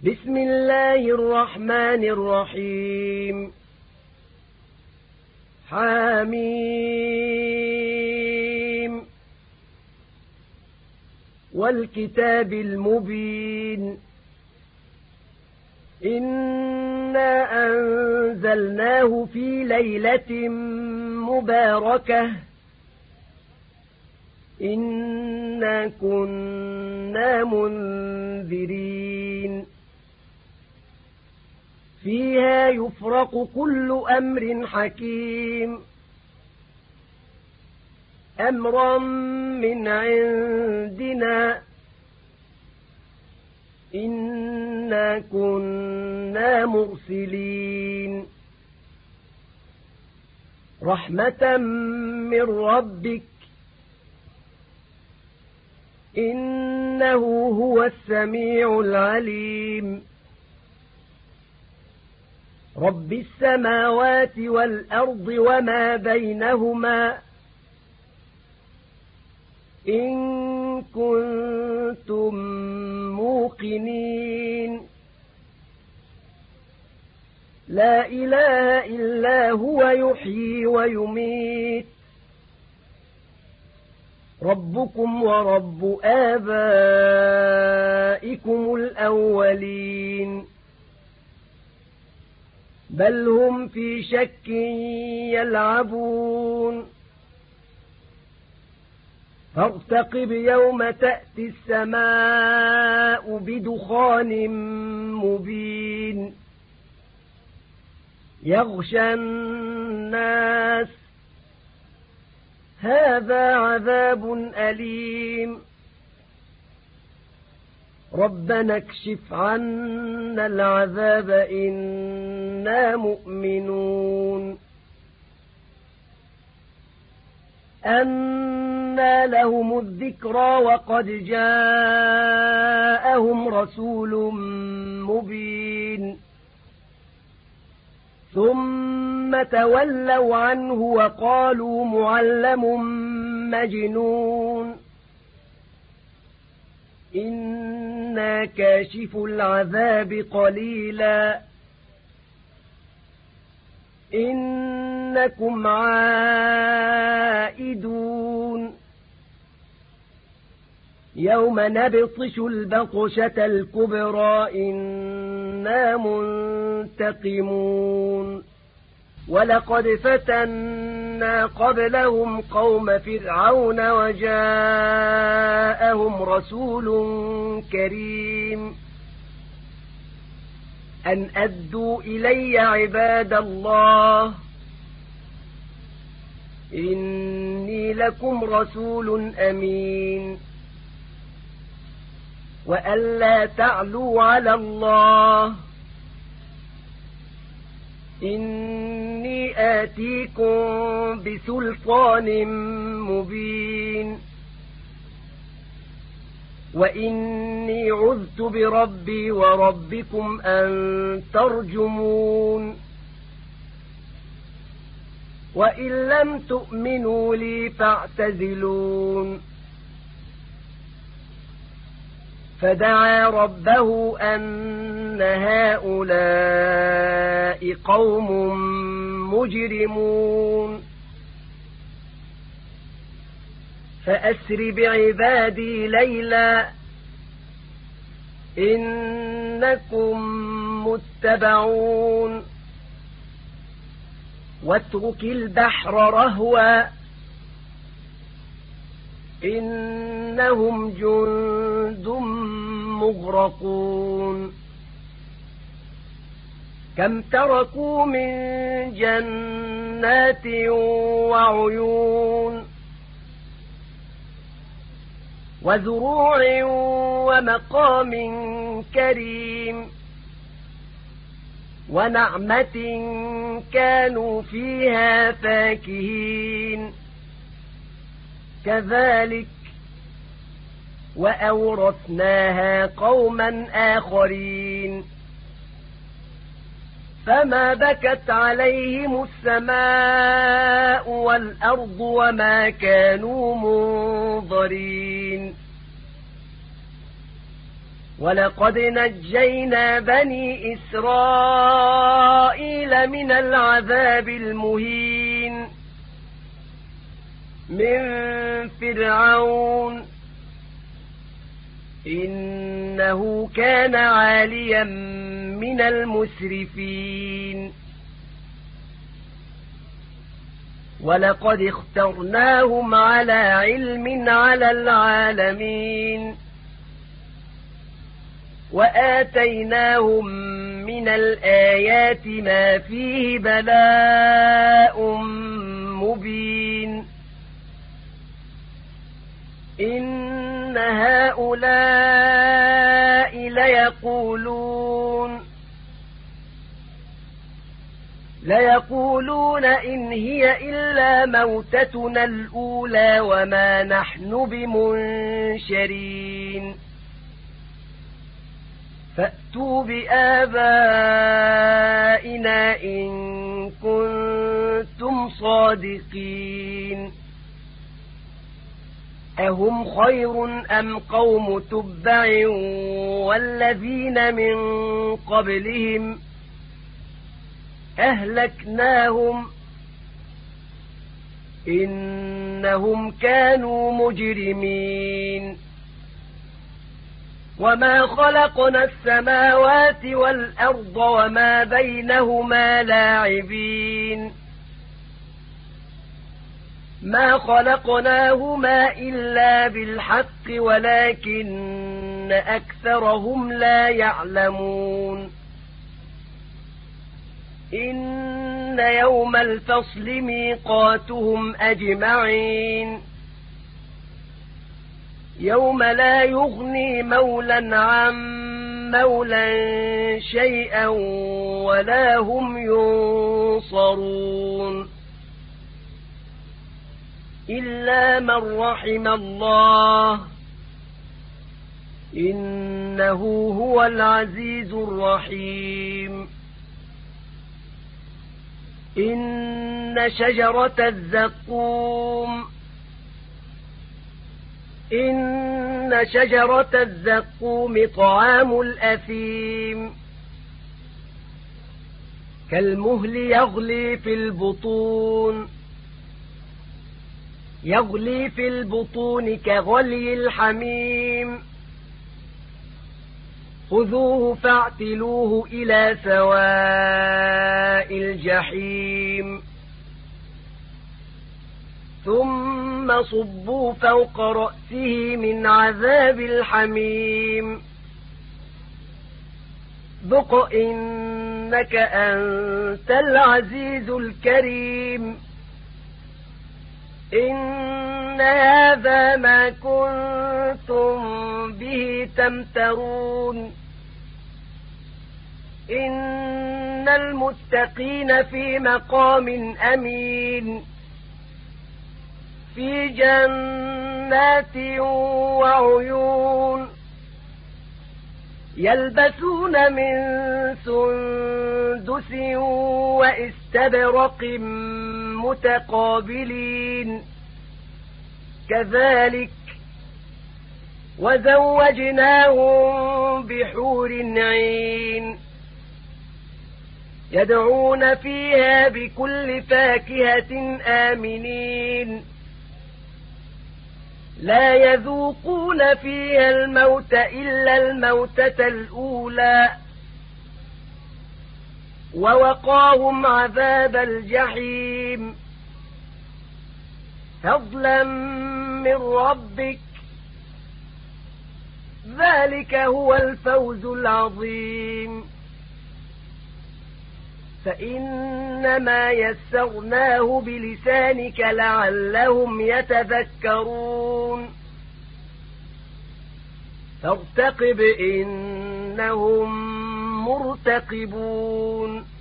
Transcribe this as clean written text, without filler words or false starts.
بسم الله الرحمن الرحيم حميم والكتاب المبين إنا أنزلناه في ليلة مباركة إنا كنا منذرين فيها يفرق كل أمر حكيم أمرا من عندنا إنا كنا مرسلين رحمة من ربك إنه هو السميع العليم رب السماوات والأرض وما بينهما إن كنتم موقنين لا إله إلا هو يحيي ويميت ربكم ورب آبائكم الأولين بل هم في شك يلعبون فارتقب يوم تأتي السماء بدخان مبين يغشى الناس هذا عذاب أليم ربنا اكشف عنا العذاب إنا مؤمنون أنى لهم الذكرى وقد جاءهم رسول مبين ثم تولوا عنه وقالوا معلم مجنون إنا كاشف العذاب قليلا إنكم عائدون يوم نبطش البطشة الكبرى إنا منتقمون ولقد فتنا قبلهم قوم فرعون وجاءهم رسول كريم أن أدوا إلي عباد الله إني لكم رسول أمين وأن لا تعلوا على الله إني آتيكم بسلطان مبين وإني عذت بربي وربكم أن ترجمون وإن لم تؤمنوا لي فاعتزلون فدعا ربه أن هؤلاء قوم مجرمون فأسر بعبادي ليلا إنكم متبعون واترك البحر رهوا إنهم جند مغرقون كم تركوا من جنات وعيون وزروع ومقام كريم ونعمة كانوا فيها فاكهين كذلك وأورثناها قوما آخرين فما بكت عليهم السماء والأرض وما كانوا منظرين ولقد نجينا بني إسرائيل من العذاب المهين من فرعون إنه كان عاليا من المسرفين ولقد اخترناهم على علم على العالمين وآتيناهم من الآيات ما فيه بلاء مبين إن هؤلاء ليقولون إن هي إلا موتتنا الأولى وما نحن بمنشرين فأتوا بآبائنا إن كنتم صادقين أهم خير أم قوم تبع والذين من قبلهم أهلكناهم إنهم كانوا مجرمين وما خلقنا السماوات والأرض وما بينهما لاعبين ما خلقناهما إلا بالحق ولكن أكثرهم لا يعلمون إن يوم الفصل ميقاتهم أجمعين يوم لا يغني مولا عن مولا شيئا ولا هم ينصرون إلا من رحم الله إنه هو العزيز الرحيم إن شجرة الزقوم طعام الأثيم كالمهل يغلي في البطون كغلي الحميم خذوه فاعتلوه إلى سواء الجحيم ثم صبوا فوق رأسه من عذاب الحميم ذق إنك أنت العزيز الكريم إن هذا ما كنتم به تمترون إن المتقين في مقام أمين في جنات وعيون يلبسون من سندس واستبرق متقابلين كذلك وزوجناهم بحور عين يدعون فيها بكل فاكهة آمنين لا يذوقون فيها الموت إلا الموتة الأولى ووقاهم عذاب الجحيم فضلا من ربك ذلك هو الفوز العظيم فإنما يسرناه بلسانك لعلهم يتذكرون فارتقب إنهم مرتقبون